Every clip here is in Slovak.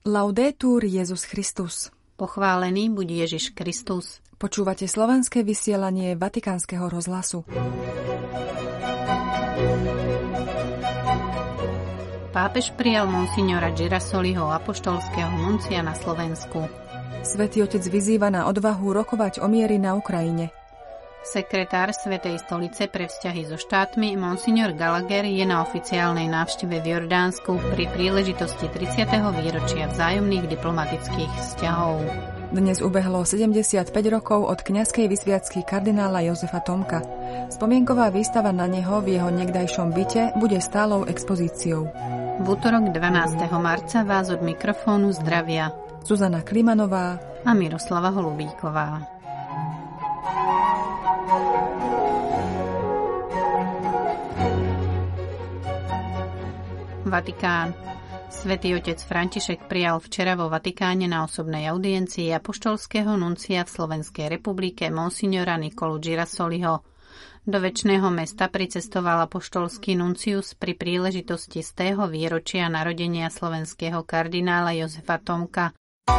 Laudetur Jesus Christus. Pochválený buď Ježiš Kristus. Počúvate slovenské vysielanie Vatikánskeho rozhlasu. Pápež prijal monsignora Girasoliho, apoštolského nuncia na Slovensku. Svätý Otec vyzýva na odvahu rokovať o mieri na Ukrajine. Sekretár Svätej stolice pre vzťahy so štátmi monsignor Gallagher je na oficiálnej návšteve v Jordánsku pri príležitosti 30. výročia vzájomných diplomatických vzťahov. Dnes ubehlo 75 rokov od kňazskej vysviacky kardinála Jozefa Tomka. Spomienková výstava na neho v jeho niekdajšom byte bude stálou expozíciou. V utorok 12. marca vás od mikrofónu zdravia Zuzana Klimanová a Miroslava Holubíková. Vatikán. Svätý otec František prijal včera vo Vatikáne na osobnej audiencii apoštolského nuncia v Slovenskej republike monsignora Nicolu Girasoliho. Do večného mesta pricestoval apoštolský nuncius pri príležitosti 100. výročia narodenia slovenského kardinála Jozefa Tomka.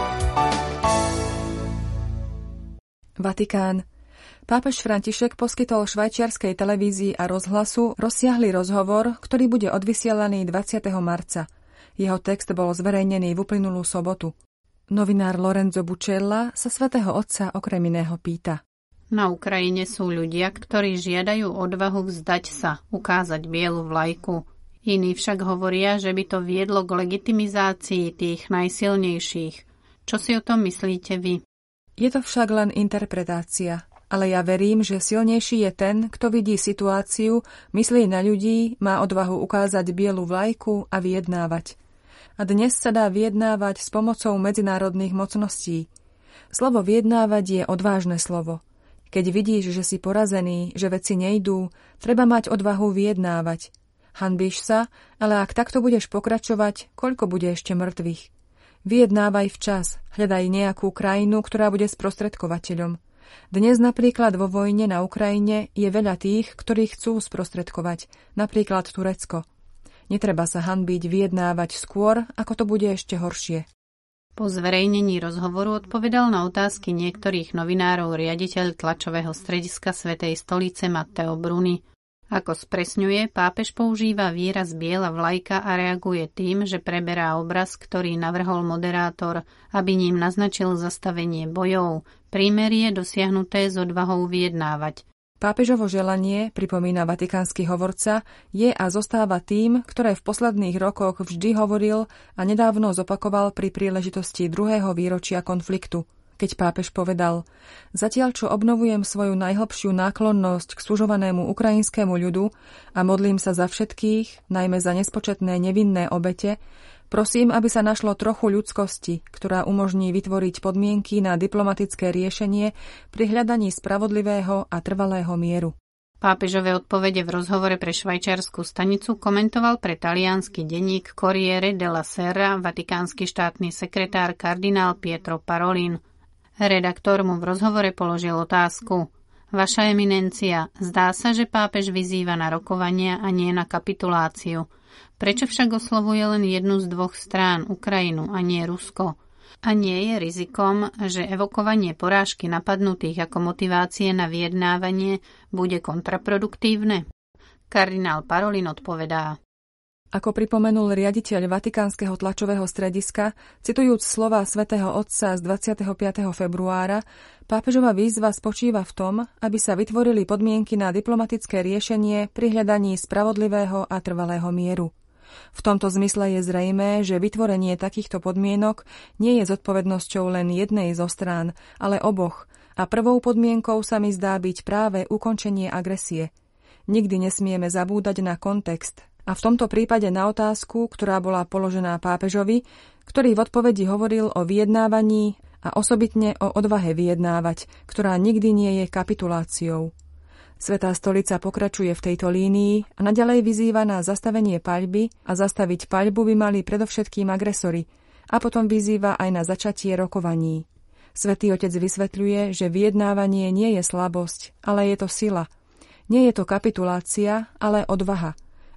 Vatikán. Pápež František poskytol švajčiarskej televízii a rozhlasu rozsiahly rozhovor, ktorý bude odvysielaný 20. marca. Jeho text bol zverejnený v uplynulú sobotu. Novinár Lorenzo Bucella sa svätého Otca okrem iného pýta. Na Ukrajine sú ľudia, ktorí žiadajú odvahu vzdať sa, ukázať bielu vlajku. Iní však hovoria, že by to viedlo k legitimizácii tých najsilnejších. Čo si o tom myslíte vy? Je to však len interpretácia. Ale ja verím, že silnejší je ten, kto vidí situáciu, myslí na ľudí, má odvahu ukázať bielu vlajku a vyjednávať. A dnes sa dá vyjednávať s pomocou medzinárodných mocností. Slovo vyjednávať je odvážne slovo. Keď vidíš, že si porazený, že veci nejdú, treba mať odvahu vyjednávať. Hanbíš sa, ale ak takto budeš pokračovať, koľko bude ešte mŕtvych? Vyjednávaj včas, hľadaj nejakú krajinu, ktorá bude sprostredkovateľom. Dnes napríklad vo vojne na Ukrajine je veľa tých, ktorí chcú sprostredkovať, napríklad Turecko. Netreba sa hanbiť vyjednávať skôr, ako to bude ešte horšie. Po zverejnení rozhovoru odpovedal na otázky niektorých novinárov riaditeľ tlačového strediska Svätej stolice Matteo Bruni. Ako spresňuje, pápež používa výraz biela vlajka a reaguje tým, že preberá obraz, ktorý navrhol moderátor, aby ním naznačil zastavenie bojov, prímerie dosiahnuté s odvahou vyjednávať. Pápežovo želanie, pripomína vatikánsky hovorca, je a zostáva tým, ktoré v posledných rokoch vždy hovoril a nedávno zopakoval pri príležitosti 2. výročia konfliktu. Keď pápež povedal: Zatiaľ, čo obnovujem svoju najhlbšiu náklonnosť k sužovanému ukrajinskému ľudu a modlím sa za všetkých, najmä za nespočetné nevinné obete, prosím, aby sa našlo trochu ľudskosti, ktorá umožní vytvoriť podmienky na diplomatické riešenie pri hľadaní spravodlivého a trvalého mieru. Pápežové odpovede v rozhovore pre švajčiarsku stanicu komentoval pre taliansky denník Corriere della Sera vatikánsky štátny sekretár kardinál Pietro Parolin. Redaktor mu v rozhovore položil otázku. Vaša eminencia, zdá sa, že pápež vyzýva na rokovania a nie na kapituláciu. Prečo však oslovuje len jednu z dvoch strán, Ukrajinu a nie Rusko? A nie je rizikom, že evokovanie porážky napadnutých ako motivácie na vyjednávanie bude kontraproduktívne? Kardinál Parolin odpovedá. Ako pripomenul riaditeľ Vatikánskeho tlačového strediska, citujúc slová svätého Otca z 25. februára, pápežova výzva spočíva v tom, aby sa vytvorili podmienky na diplomatické riešenie pri hľadaní spravodlivého a trvalého mieru. V tomto zmysle je zrejmé, že vytvorenie takýchto podmienok nie je zodpovednosťou len jednej zo strán, ale oboch, a prvou podmienkou sa mi zdá byť práve ukončenie agresie. Nikdy nesmieme zabúdať na kontext, a v tomto prípade na otázku, ktorá bola položená pápežovi, ktorý v odpovedi hovoril o vyjednávaní a osobitne o odvahe vyjednávať, ktorá nikdy nie je kapituláciou. Svätá stolica pokračuje v tejto línii a naďalej vyzýva na zastavenie paľby a zastaviť paľbu by mali predovšetkým agresori a potom vyzýva aj na začatie rokovaní. Svätý Otec vysvetľuje, že vyjednávanie nie je slabosť, ale je to sila. Nie je to kapitulácia, ale odvaha.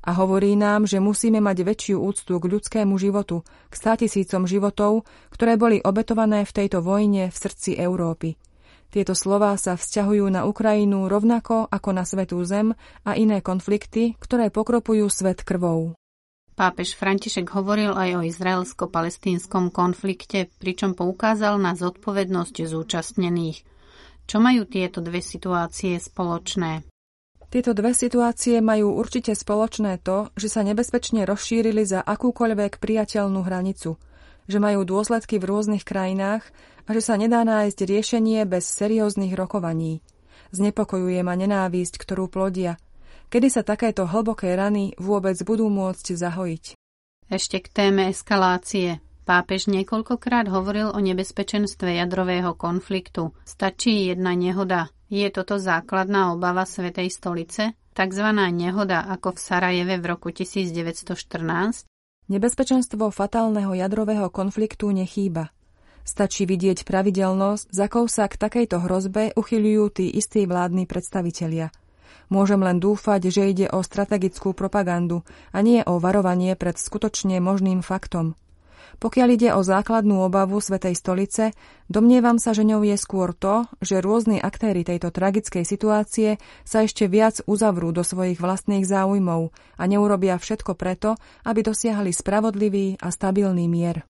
a hovorí nám, že musíme mať väčšiu úctu k ľudskému životu, k 100 000 životov, ktoré boli obetované v tejto vojne v srdci Európy. Tieto slová sa vzťahujú na Ukrajinu rovnako ako na Svätú zem a iné konflikty, ktoré pokropujú svet krvou. Pápež František hovoril aj o izraelsko-palestínskom konflikte, pričom poukázal na zodpovednosť zúčastnených. Čo majú tieto dve situácie spoločné? Tieto dve situácie majú určite spoločné to, že sa nebezpečne rozšírili za akúkoľvek prijateľnú hranicu, že majú dôsledky v rôznych krajinách a že sa nedá nájsť riešenie bez serióznych rokovaní. Znepokojuje ma nenávisť, ktorú plodia. Kedy sa takéto hlboké rany vôbec budú môcť zahojiť? Ešte k téme eskalácie. Pápež niekoľkokrát hovoril o nebezpečenstve jadrového konfliktu. Stačí jedna nehoda. Je toto základná obava Svätej stolice? Takzvaná nehoda ako v Sarajeve v roku 1914? Nebezpečenstvo fatálneho jadrového konfliktu nechýba. Stačí vidieť pravidelnosť, za akou sa k takejto hrozbe uchyľujú tí istí vládni predstavitelia. Môžem len dúfať, že ide o strategickú propagandu a nie o varovanie pred skutočne možným faktom. Pokiaľ ide o základnú obavu Svätej stolice, domnievam sa, že ňou je skôr to, že rôzni aktéri tejto tragickej situácie sa ešte viac uzavrú do svojich vlastných záujmov a neurobia všetko preto, aby dosiahli spravodlivý a stabilný mier.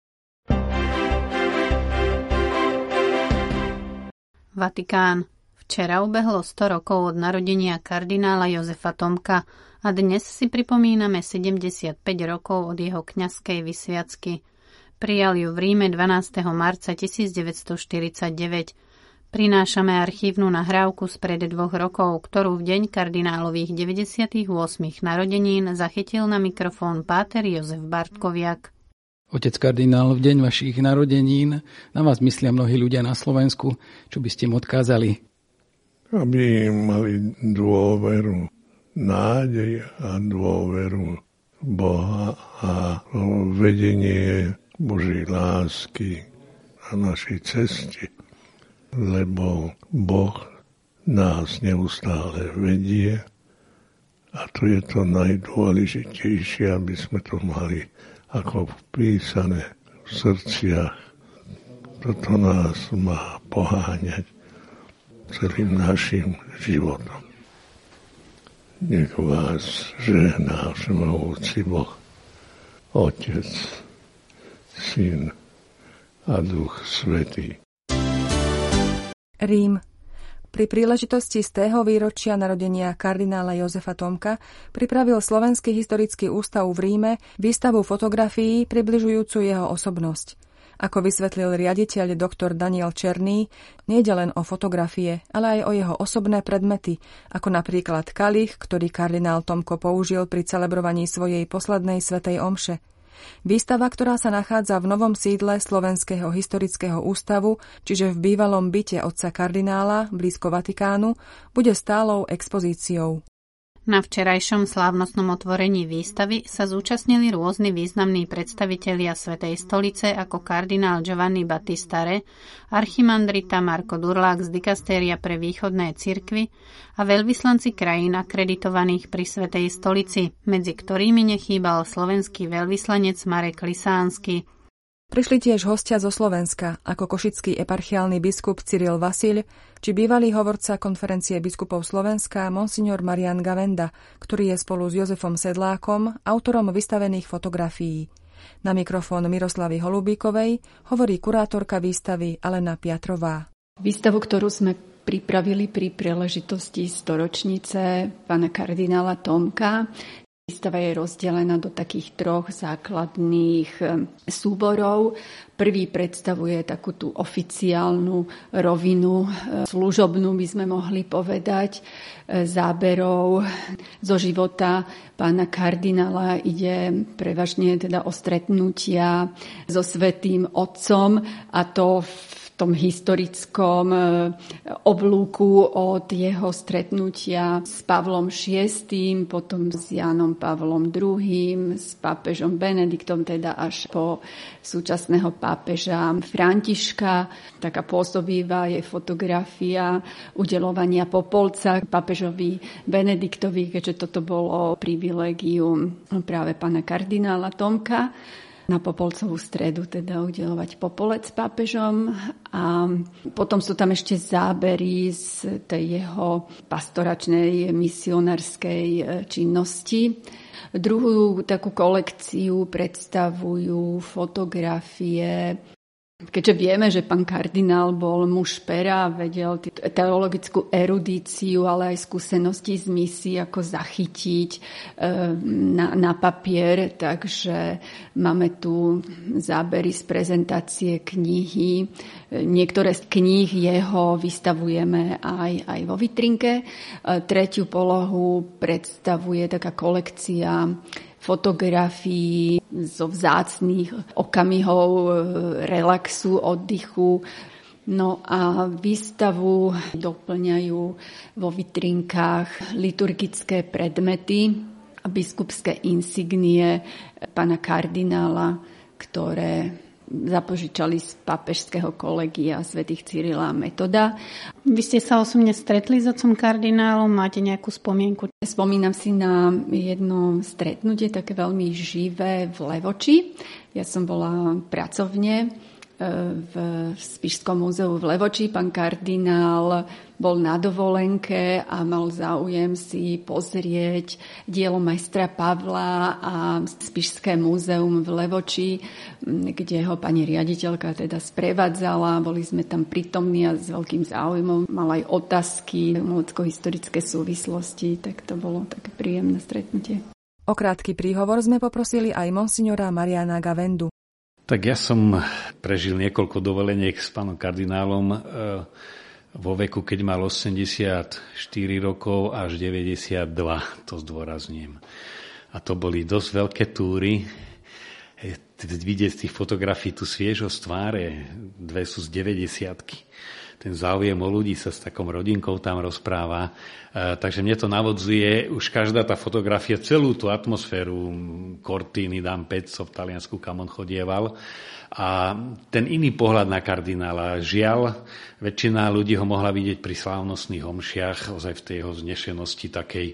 Vatikán. Včera ubehlo 100 rokov od narodenia kardinála Jozefa Tomka a dnes si pripomíname 75 rokov od jeho kňazskej vysviacky. Prijal ju v Ríme 12. marca 1949. Prinášame archívnu nahrávku spred 2 rokov, ktorú v deň kardinálových 98. narodenín zachytil na mikrofón páter Jozef Bartkoviak. Otec kardinál, v deň vašich narodenín na vás myslia mnohí ľudia na Slovensku. Čo by ste im odkázali? Aby mali dôveru, nádej a dôveru Boha a vedenie Božej lásky na našej ceste, lebo Boh nás neustále vedie a to je to najdôležitejšie, aby sme to mali ako vpísané v srdciach. Toto nás má poháňať celým našim životom. Nech vás žehná všemohúci Boh, Otec, Syn a Duch Svätý. Rím. Pri príležitosti z tého výročia narodenia kardinála Jozefa Tomka pripravil Slovenský historický ústav v Ríme výstavu fotografií približujúcu jeho osobnosť. Ako vysvetlil riaditeľ doktor Daniel Černý, nejde len o fotografie, ale aj o jeho osobné predmety, ako napríklad kalich, ktorý kardinál Tomko použil pri celebrovaní svojej poslednej svätej omše. Výstava, ktorá sa nachádza v novom sídle Slovenského historického ústavu, čiže v bývalom byte otca kardinála blízko Vatikánu, bude stálou expozíciou. Na včerajšom slávnostnom otvorení výstavy sa zúčastnili rôzni významní predstavitelia Svätej stolice ako kardinál Giovanni Battista Re, archimandrita Marko Durlák z dikastéria pre východné cirkvy a veľvyslanci krajín akreditovaných pri Svätej stolici, medzi ktorými nechýbal slovenský veľvyslanec Marek Lisánsky. Prišli tiež hostia zo Slovenska, ako košický eparchiálny biskup Cyril Vasil, či bývalý hovorca konferencie biskupov Slovenska monsignor Marian Gavenda, ktorý je spolu s Jozefom Sedlákom autorom vystavených fotografií. Na mikrofón Miroslavy Holubíkovej hovorí kurátorka výstavy Alena Piatrová. Výstavu, ktorú sme pripravili pri príležitosti storočnice pána kardinála Tomka, výstava je rozdelená do takých 3 základných súborov. Prvý predstavuje takú tú oficiálnu rovinu, služobnú by sme mohli povedať, záberov zo života pána kardinála. Ide prevažne teda o stretnutia so Svätým Otcom, a to v tom historickom oblúku od jeho stretnutia s Pavlom VI, potom s Jánom Pavlom II, s pápežom Benediktom, teda až po súčasného pápeža Františka. Taká pôsobivá je fotografia udeľovania popolca pápežovi Benediktovi, keďže toto bolo privilégium práve pána kardinála Tomka. Na Popolcovú stredu teda udeľovať popolec pápežom a potom sú tam ešte zábery z tej jeho pastoračnej misionárskej činnosti. Druhú takú kolekciu predstavujú fotografie. Keďže vieme, že pán kardinál bol muž pera, vedel teologickú erudíciu, ale aj skúsenosti z misií, ako zachytiť na papier. Takže máme tu zábery z prezentácie knihy. Niektoré z kníh jeho vystavujeme aj vo vitrinke. Tretiu polohu predstavuje taká kolekcia fotografií zo vzácnych okamihov relaxu, oddychu. No a výstavu doplňajú vo vitrinkách liturgické predmety a biskupské insignie pána kardinála, ktoré zapožičali z pápežského kolegia svätých Cyrila a Metoda. Vy ste sa osobne stretli s otcom kardinálom? Máte nejakú spomienku? Spomínam si na jedno stretnutie, také veľmi živé v Levoči. Ja som bola pracovne v Spišskom múzeu v Levoči. Pán kardinál bol na dovolenke a mal záujem si pozrieť dielo majstra Pavla a Spišské múzeum v Levoči, kde ho pani riaditeľka teda sprevádzala. Boli sme tam prítomní a s veľkým záujmom. Mal aj otázky, umelecko-historické súvislosti, tak to bolo také príjemné stretnutie. O krátky príhovor sme poprosili aj monsignora Mariana Gavendu. Tak ja som prežil niekoľko dovoleniek s pánom kardinálom vo veku, keď mal 84 rokov až 92, to zdôrazním. A to boli dosť veľké túry. Vidieť z tých fotografií tu sviežosť tváre, dve sú z 90-ky. Ten záujem o ľudí sa s takou rodinkou tam rozpráva. Takže mne to navodzuje už každá tá fotografia, celú tú atmosféru Cortiny, Dan Pezzo v Taliansku, kam on chodieval. A ten iný pohľad na kardinála. Žiaľ, väčšina ľudí ho mohla vidieť pri slávnostných omšiach, ozaj v tej jeho vznešenosti takej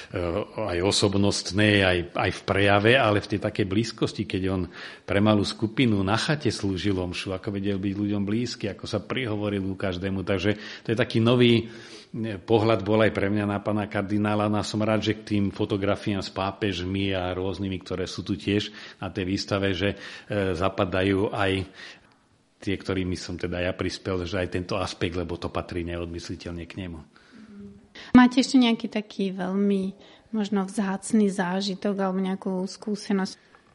aj osobnostnej, aj v prejave, ale v tej takej blízkosti, keď on pre malú skupinu na chate slúžil omšu, ako vedel byť ľuďom blízky, ako sa prihovoril ku každému. Takže to je taký nový pohľad bol aj pre mňa na pána kardinála. No som rád, že k tým fotografiám s pápežmi a rôznymi, ktoré sú tu tiež na tej výstave, že zapadajú aj tie, ktorými som teda ja prispel, že aj tento aspekt, lebo to patrí neodmysliteľne k nemu. Máte ešte nejaký taký veľmi možno vzácny zážitok alebo nejakú skúsenosť?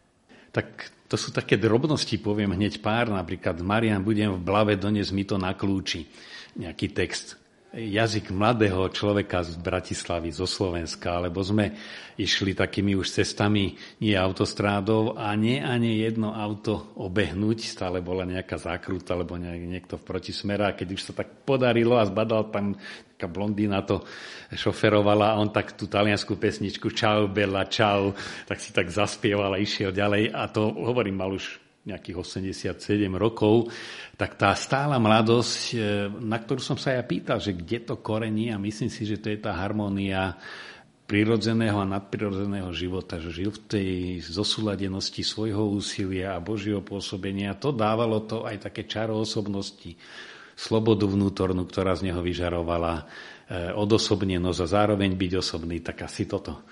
Tak to sú také drobnosti, poviem hneď pár. Napríklad Marian, budem v Blave, dones mi to na kľúči. Nejaký text. Jazyk mladého človeka z Bratislavy, zo Slovenska, lebo sme išli takými už cestami, nie autostrádou a nie ani jedno auto obehnúť, stále bola nejaká zákruta, alebo niekto v protismere a keď už sa tak podarilo a zbadal tam taká blondína to šoferovala a on tak tú taliansku pesničku Čau, Bella, čau, tak si tak zaspieval a išiel ďalej a to, hovorím, mal už nejakých 87 rokov, tak tá stála mladosť, na ktorú som sa ja pýtal, že kde to korení a myslím si, že to je tá harmónia prirodzeného a nadprirodzeného života, že žil v tej zosúladenosti svojho úsilia a Božieho pôsobenia. To dávalo to aj také čaro osobnosti, slobodu vnútornú, ktorá z neho vyžarovala, odosobnenosť a zároveň byť osobný, tak asi toto.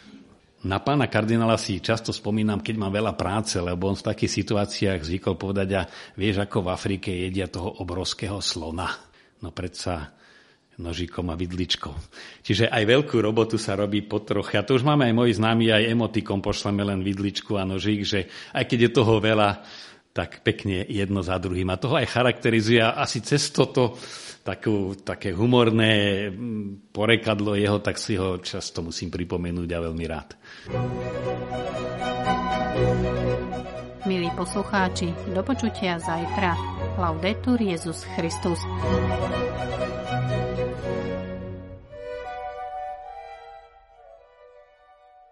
Na pána kardinála si často spomínam, keď mám veľa práce, lebo on v takých situáciách zvykol povedať, a vieš, ako v Afrike jedia toho obrovského slona. No predsa nožikom a vidličkou. Čiže aj veľkú robotu sa robí potroch. A to už máme aj moji známi, aj emotikom pošleme len vidličku a nožík, že aj keď je toho veľa, tak pekne jedno za druhým. A toho aj charakterizuje asi cez toto také humorné porekadlo jeho, tak si ho často musím pripomenúť a veľmi rád. Milí poslucháči, do počutia zajtra. Laudetur Jesus Christus.